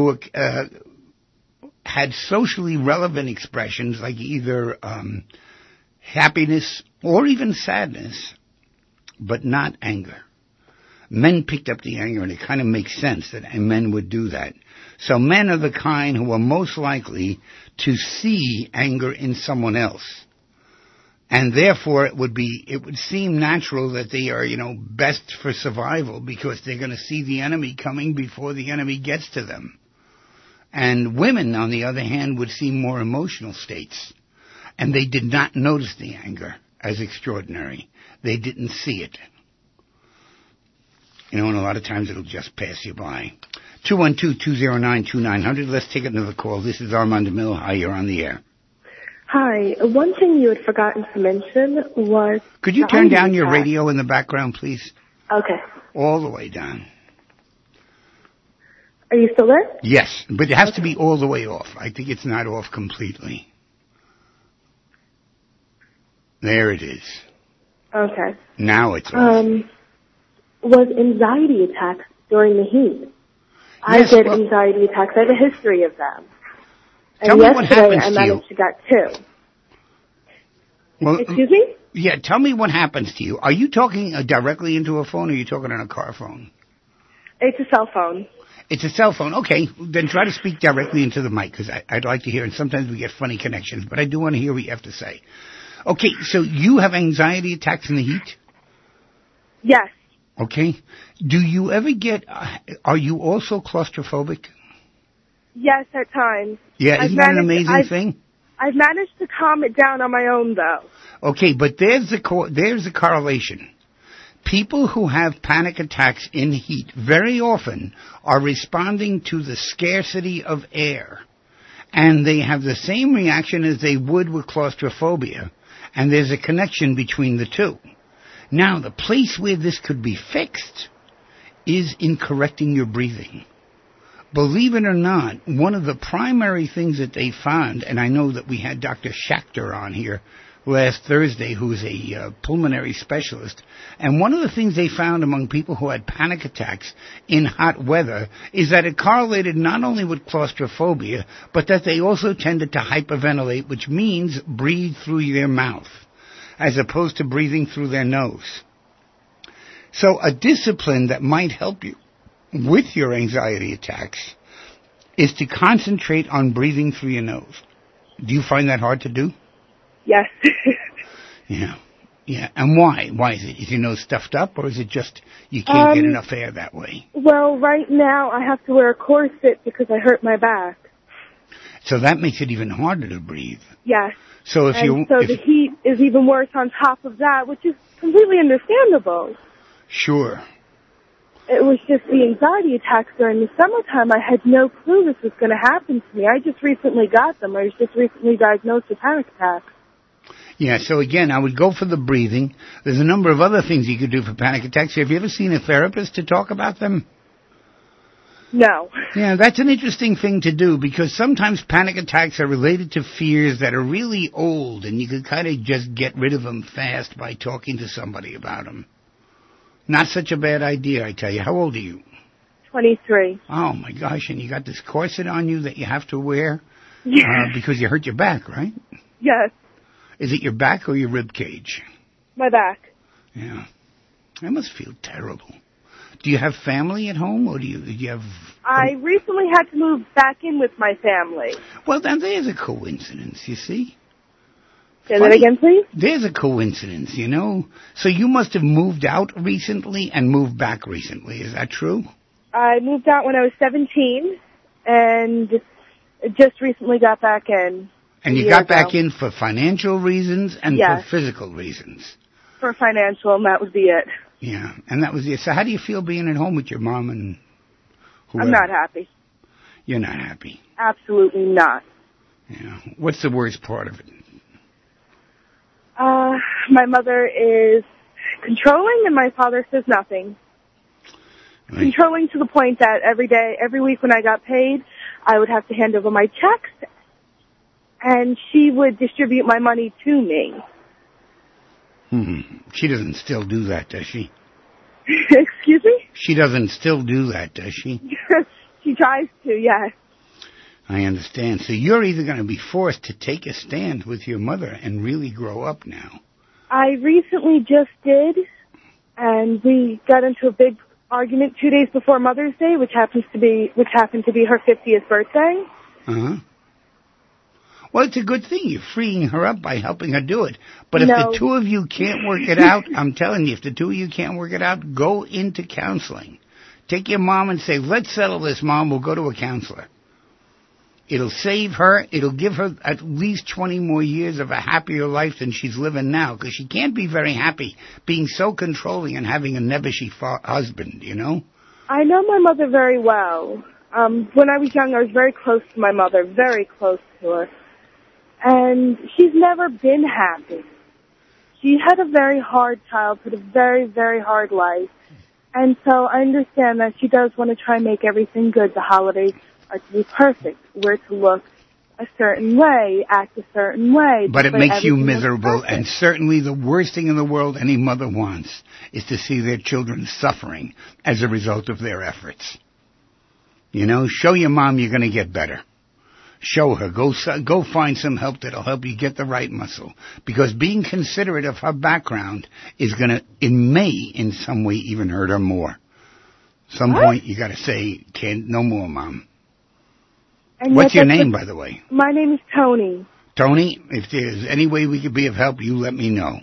S1: socially relevant expressions like either happiness or even sadness, but not anger. Men picked up the anger, and it kind of makes sense that men would do that. So men are the kind who are most likely to see anger in someone else. And therefore it would seem natural that they are, best for survival, because they're going to see the enemy coming before the enemy gets to them. And women, on the other hand, would see more emotional states. And they did not notice the anger as extraordinary. They didn't see it. And a lot of times it'll just pass you by. 212-209-2900. Let's take another call. This is Armand DeMille. Hi, you're on the air.
S6: Hi. One thing you had forgotten to mention was...
S1: Could you turn down your radio in the background, please?
S6: Okay.
S1: All the way down.
S6: Are you still there?
S1: Yes, but it has to be all the way off. I think it's not off completely. There it is.
S6: Okay.
S1: Now it's off.
S6: Was anxiety attacks during the heat? Yes, I get anxiety attacks. I have a history of them. And yesterday I managed to get 2.
S1: Well,
S6: excuse me?
S1: Yeah, tell me what happens to you. Are you talking directly into a phone, or are you talking on a car phone?
S6: It's a cell phone.
S1: It's a cell phone. Okay, then try to speak directly into the mic, because I'd like to hear, and sometimes we get funny connections, but I do want to hear what you have to say. Okay, so you have anxiety attacks in the heat?
S6: Yes.
S1: Okay. Do you ever are you also claustrophobic?
S6: Yes, at times.
S1: Yeah, isn't that an amazing thing?
S6: I've managed to calm it down on my own, though.
S1: Okay, but there's a correlation. People who have panic attacks in heat very often are responding to the scarcity of air. And they have the same reaction as they would with claustrophobia. And there's a connection between the two. Now, the place where this could be fixed is in correcting your breathing. Believe it or not, one of the primary things that they found, and I know that we had Dr. Schachter on here last Thursday, who's a pulmonary specialist, and one of the things they found among people who had panic attacks in hot weather is that it correlated not only with claustrophobia, but that they also tended to hyperventilate, which means breathe through their mouth, as opposed to breathing through their nose. So a discipline that might help you with your anxiety attacks is to concentrate on breathing through your nose. Do you find that hard to do?
S6: Yes.
S1: Yeah. And why? Why is it? Is your nose stuffed up, or is it just you can't get enough air that way?
S6: Well, right now I have to wear a corset because I hurt my back.
S1: So that makes it even harder to breathe.
S6: Yes.
S1: So
S6: the heat is even worse on top of that, which is completely understandable.
S1: Sure.
S6: It was just the anxiety attacks during the summertime. I had no clue this was going to happen to me. I just recently got them. I was just recently diagnosed with panic attacks.
S1: Yeah, so again, I would go for the breathing. There's a number of other things you could do for panic attacks. Have you ever seen a therapist to talk about them?
S6: No.
S1: Yeah, that's an interesting thing to do, because sometimes panic attacks are related to fears that are really old, and you could kind of just get rid of them fast by talking to somebody about them. Not such a bad idea, I tell you. How old are you?
S6: 23.
S1: Oh, my gosh, and you got this corset on you that you have to wear?
S6: Yeah.
S1: Because you hurt your back, right?
S6: Yes.
S1: Is it your back or your rib cage?
S6: My back.
S1: Yeah. That must feel terrible. Do you have family at home, or do you have...
S6: I recently had to move back in with my family.
S1: Well, then there's a coincidence, you see.
S6: Say that again, please?
S1: There's a coincidence, you know. So you must have moved out recently and moved back recently. Is that true?
S6: I moved out when I was 17 and just recently got back in.
S1: And you got back in for financial reasons and for physical reasons?
S6: For financial, and that would be it.
S1: Yeah, and that was it. So how do you feel being at home with your mom and whoever?
S6: I'm not happy.
S1: You're not happy?
S6: Absolutely not.
S1: Yeah. What's the worst part of it?
S6: My mother is controlling, and my father says nothing. Right. Controlling to the point that every week when I got paid, I would have to hand over my checks, and she would distribute my money to me.
S1: She doesn't still do that, does she?
S6: Excuse me?
S1: She doesn't still do that, does she?
S6: She tries to, yes.
S1: I understand. So you're either going to be forced to take a stand with your mother and really grow up now.
S6: I recently just did, and we got into a big argument 2 days before Mother's Day, which happened to be her 50th birthday.
S1: Uh-huh. Well, it's a good thing. You're freeing her up by helping her do it. But if the two of you can't work it out, I'm telling you, if the two of you can't work it out, go into counseling. Take your mom and say, let's settle this, Mom. We'll go to a counselor. It'll save her. It'll give her at least 20 more years of a happier life than she's living now, because she can't be very happy being so controlling and having a nebbishy husband, you know?
S6: I know my mother very well. When I was young, I was very close to my mother, very close to her. And she's never been happy. She had a very hard childhood, a very, very hard life. And so I understand that she does want to try and make everything good. The holidays are to be perfect. We're to look a certain way, act a certain way.
S1: But it makes you miserable, and certainly the worst thing in the world any mother wants is to see their children suffering as a result of their efforts. You know, show your mom you're going to get better. Show her. Go find some help that'll help you get the right muscle. Because being considerate of her background is going to, it may in some way even hurt her more. Some point you got to say, no more, Mom.
S6: And
S1: what's your name, by the way?
S6: My name is Tony.
S1: Tony, if there's any way we could be of help, you let me know.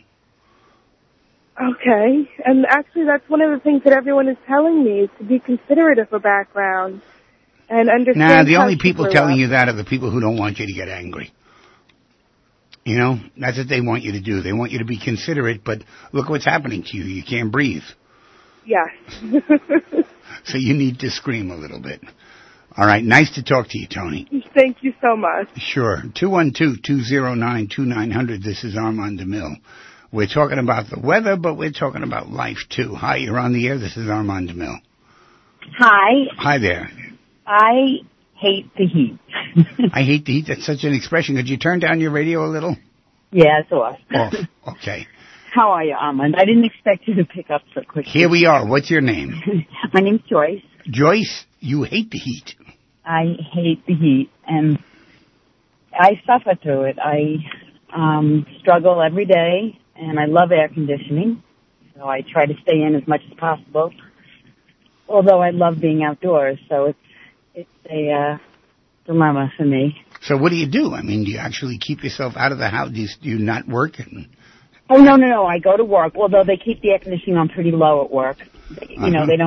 S6: Okay. And actually, that's one of the things that everyone is telling me, is to be considerate of her background and understand.
S1: Nah, the only people telling you that are the people who don't want you to get angry. You know, that's what they want you to do. They want you to be considerate, but look what's happening to you. You can't breathe.
S6: Yes.
S1: So you need to scream a little bit. All right, nice to talk to you, Tony.
S6: Thank you so much.
S1: Sure. 212-209-2900. This is Armand DeMille. We're talking about the weather, but we're talking about life, too. Hi, you're on the air. This is Armand DeMille.
S7: Hi.
S1: Hi there.
S7: I hate the heat.
S1: I hate the heat. That's such an expression. Could you turn down your radio a little?
S7: Yeah, it's off.
S1: Off. Okay.
S7: How are you, Armand? I didn't expect you to pick up so quickly.
S1: Here we are. What's your name?
S7: My name's Joyce.
S1: Joyce, you hate the heat.
S7: I hate the heat, and I suffer through it. I struggle every day, and I love air conditioning, so I try to stay in as much as possible. Although I love being outdoors, so it's a dilemma for me.
S1: So what do you do? I mean, do you actually keep yourself out of the house? Do you not work?
S7: Oh, no. I go to work, although they keep the air conditioning on pretty low at work. You know, they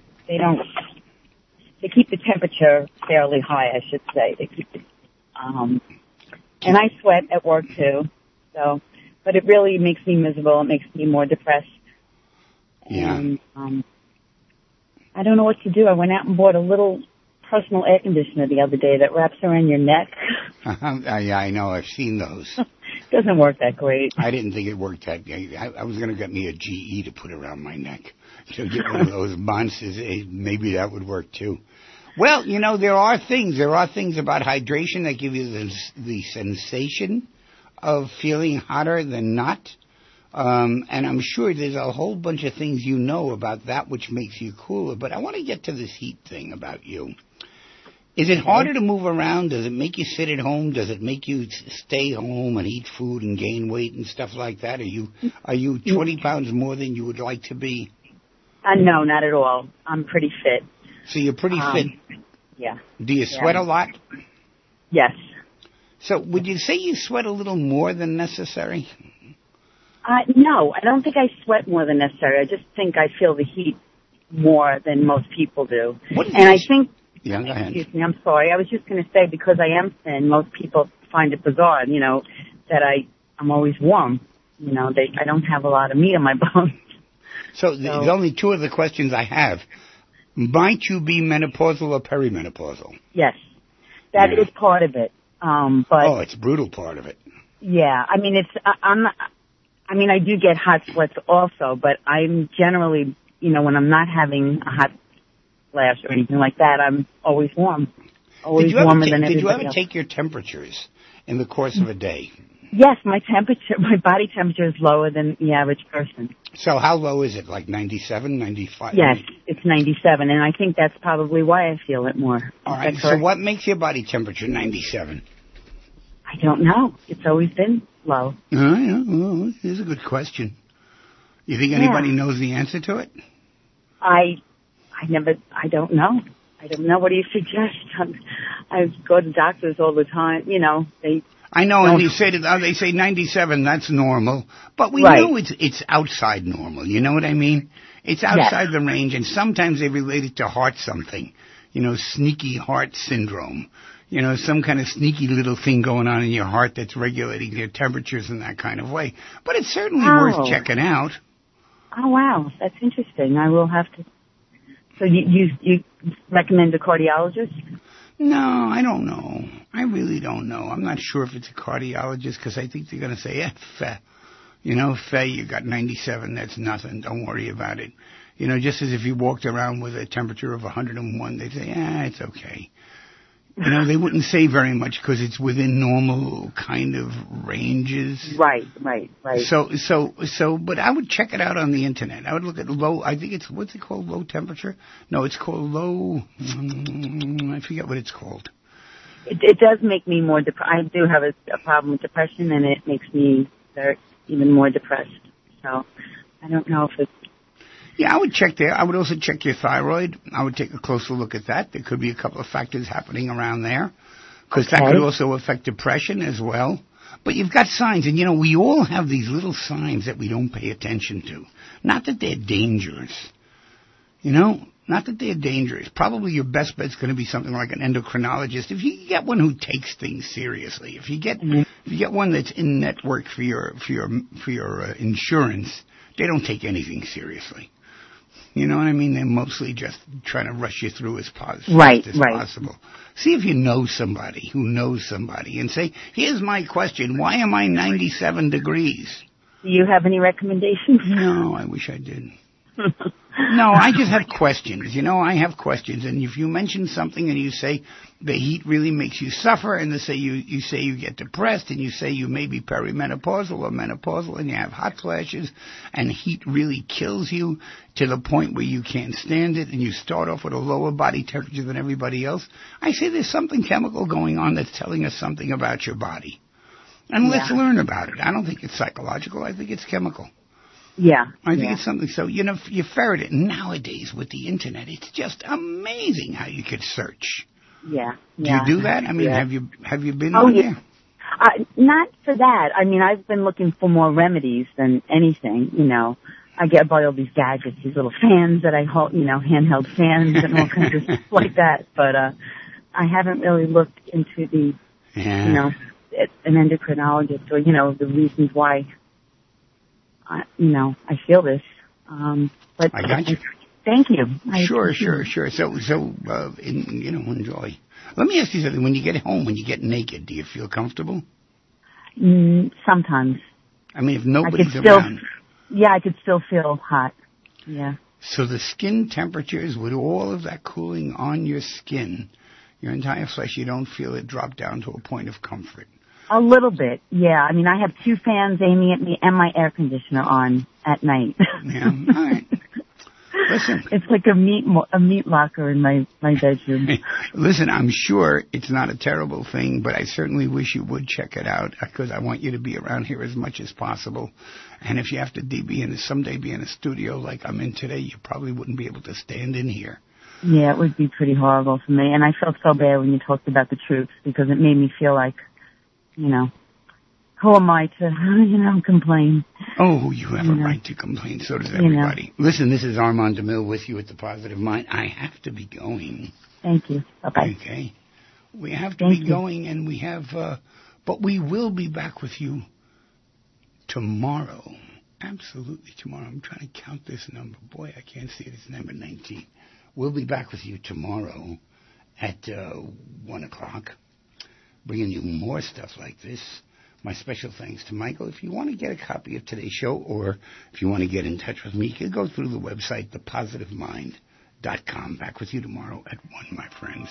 S7: keep the temperature fairly high, I should say. They keep it, and I sweat at work too. So, but it really makes me miserable. It makes me more depressed.
S1: Yeah.
S7: And, I don't know what to do. I went out and bought a little personal air conditioner the other day that wraps around your neck.
S1: Yeah, I know. I've seen those.
S7: Doesn't work that great.
S1: I didn't think it worked that great. I was going to get me a GE to put around my neck. So get one of those monsters. Maybe that would work too. Well, you know, there are things about hydration that give you the sensation of feeling hotter than not. And I'm sure there's a whole bunch of things you know about that which makes you cooler. But I want to get to this heat thing about you. Is it harder to move around? Does it make you sit at home? Does it make you stay home and eat food and gain weight and stuff like that? Are you 20 pounds more than you would like to be?
S7: No, not at all. I'm pretty fit.
S1: So you're pretty fit?
S7: Yeah.
S1: Do you sweat a lot?
S7: Yes.
S1: So would you say you sweat a little more than necessary?
S7: No, I don't think I sweat more than necessary. I just think I feel the heat more than most people do. I think...
S1: Yeah, go ahead.
S7: Excuse me, I'm sorry. I was just going to say, because I am thin, most people find it bizarre, you know, that I'm always warm. You know, I don't have a lot of meat on my bones.
S1: So there's only two of the questions I have. Might you be menopausal or perimenopausal?
S7: Yes. That is part of it.
S1: But it's a brutal part of it.
S7: Yeah, I mean, I do get hot sweats also, but I'm generally, when I'm not having a hot flash or anything like that, I'm always warm. Always warmer than everybody else.
S1: Did you ever take your temperatures in the course of a day?
S7: Yes, my body temperature is lower than the average person.
S1: So how low is it? Like 97, 95?
S7: Yes, it's 97, and I think that's probably why I feel it more.
S1: All right, so what makes your body temperature 97?
S7: I don't know. It's always been low.
S1: Well, here's a good question. You think anybody knows the answer to it?
S7: I don't know. I don't know. What do you suggest? I go to doctors all the time.
S1: I know, and they say 97, that's normal. But we know it's outside normal. You know what I mean? It's outside the range, and sometimes they relate it to heart something. Sneaky heart syndrome. Some kind of sneaky little thing going on in your heart that's regulating your temperatures in that kind of way. But it's certainly worth checking out.
S7: Oh, wow. That's interesting. I will have to. So you recommend a cardiologist?
S1: No, I don't know. I really don't know. I'm not sure if it's a cardiologist because I think they're going to say, Faye, you got 97, that's nothing. Don't worry about it. Just as if you walked around with a temperature of 101, they'd say, it's okay. They wouldn't say very much because it's within normal kind of ranges.
S7: Right.
S1: So, but I would check it out on the internet. I would look at low, I think what's it called, low temperature? No, it's called low, I forget what it's called.
S7: It does make me more depressed. I do have a problem with depression, and it makes me even more depressed. So, I don't know if it's...
S1: Yeah, I would check there. I would also check your thyroid. I would take a closer look at that. There could be a couple of factors happening around there, because that could also affect depression as well. But you've got signs, and we all have these little signs that we don't pay attention to. Not that they're dangerous. Not that they're dangerous. Probably your best bet's going to be something like an endocrinologist. If you get one who takes things seriously, if you get one that's in network for your insurance, they don't take anything seriously. You know what I mean? They're mostly just trying to rush you through as fast as possible. See if you know somebody who knows somebody and say, here's my question. Why am I 97 degrees?
S7: Do you have any recommendations?
S1: No, I wish I did. No, I just have questions. I have questions. And if you mention something and you say the heat really makes you suffer, and you say you get depressed, and you say you may be perimenopausal or menopausal, and you have hot flashes, and heat really kills you to the point where you can't stand it, and you start off with a lower body temperature than everybody else, I say there's something chemical going on that's telling us something about your body. And let's learn about it. I don't think it's psychological. I think it's chemical.
S7: Yeah.
S1: I think it's something. So, you ferret it. Nowadays, with the Internet, it's just amazing how you could search.
S7: Yeah.
S1: Do you do that? I mean, have you been on there?
S7: Not for that. I mean, I've been looking for more remedies than anything, I buy all these gadgets, these little fans that I hold, handheld fans and all kinds of stuff like that. But I haven't really looked into the, an endocrinologist or, the reasons why I feel this. But
S1: I got you.
S7: Thank you.
S1: Sure. So, enjoy. Let me ask you something. When you get home, when you get naked, do you feel comfortable?
S7: Sometimes.
S1: I mean, if nobody's around.
S7: Yeah, I could still feel hot. Yeah.
S1: So the skin temperatures, with all of that cooling on your skin, your entire flesh, you don't feel it drop down to a point of comfort?
S7: A little bit, yeah. I mean, I have two fans aiming at me and my air conditioner on at night.
S1: Yeah, all right. Listen.
S7: It's like a meat locker in my bedroom.
S1: Listen, I'm sure it's not a terrible thing, but I certainly wish you would check it out, because I want you to be around here as much as possible. And if you have to someday be in a studio like I'm in today, you probably wouldn't be able to stand in here.
S7: Yeah, it would be pretty horrible for me. And I felt so bad when you talked about the troops, because it made me feel like, who am I to, complain?
S1: Oh, you have a right to complain. So does everybody. Listen, this is Armand DeMille with you at The Positive Mind. I have to be going.
S7: Thank you. Bye-bye.
S1: Okay. We have to be going, and we have, but we will be back with you tomorrow. Absolutely tomorrow. I'm trying to count this number. Boy, I can't see it. It's number 19. We'll be back with you tomorrow at 1 o'clock. bringing you more stuff like this. My special thanks to Michael. If you want to get a copy of today's show, or if you want to get in touch with me, you can go through the website, thepositivemind.com. Back with you tomorrow at 1, my friends.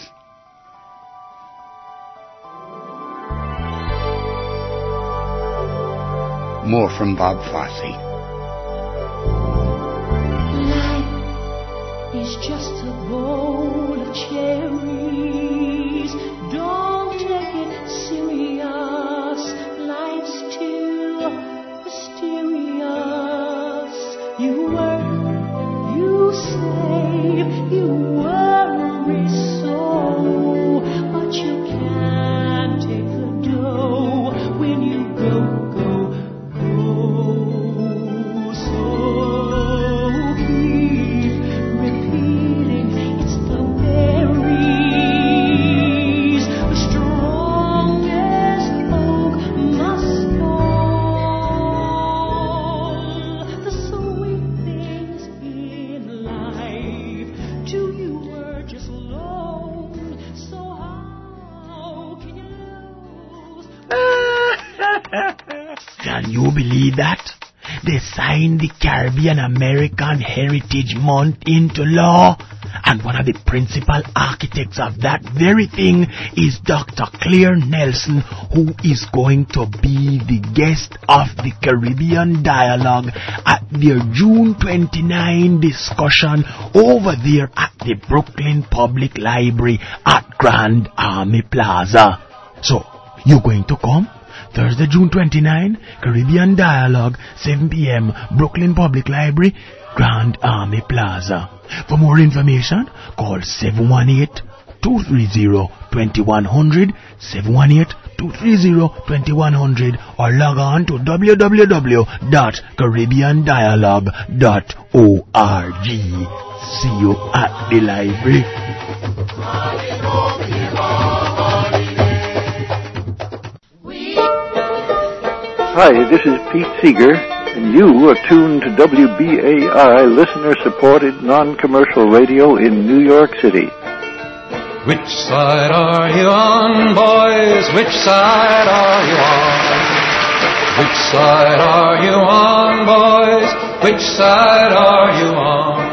S1: More from Bob Fosse.
S8: Life is just a bowl of cherries. Don't take it serious. Life's too mysterious. You work, you save, you worry so, but you can't take the dough when you go. So keep repeating, it's the berries, the strongest oak must fall. The sweet things in life, to you were just loaned, so how can you lose?
S9: Can you believe that? They signed the Caribbean American Heritage Month into law. And one of the principal architects of that very thing is Dr. Claire Nelson, who is going to be the guest of the Caribbean Dialogue at their June 29 discussion over there at the Brooklyn Public Library at Grand Army Plaza. So, you going to come? Thursday, June 29, Caribbean Dialogue, 7 p.m., Brooklyn Public Library, Grand Army Plaza. For more information, call 718-230-2100, 718-230-2100, or log on to www.caribbeandialogue.org. See you at the library.
S10: Hi, this is Pete Seeger, and you are tuned to WBAI listener-supported non-commercial radio in New York City.
S11: Which side are you on, boys? Which side are you on? Which side are you on, boys? Which side are you on?